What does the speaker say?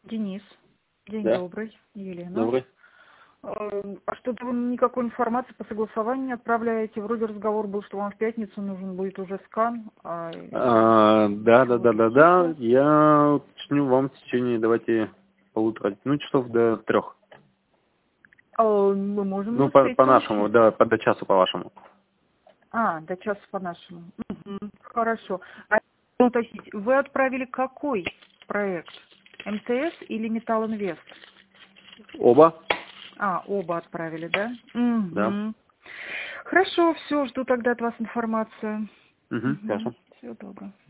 Денис. День Да. добрый. Елена. Добрый. А что-то вы никакой информации по согласованию не отправляете. Вроде разговор был, что вам в пятницу нужен будет уже скан. Да. Я уточню вам в течение, давайте, полутора, часов до 3. Мы можем не Ну, успеть по нашему, получить. да, до часу по вашему. До часа по-нашему. Хорошо. Уточнить, вы отправили какой проект? МТС или Металл Инвест? Оба? Оба отправили, да? Да. Хорошо, все, жду тогда от вас информацию. Хорошо. Всего доброго.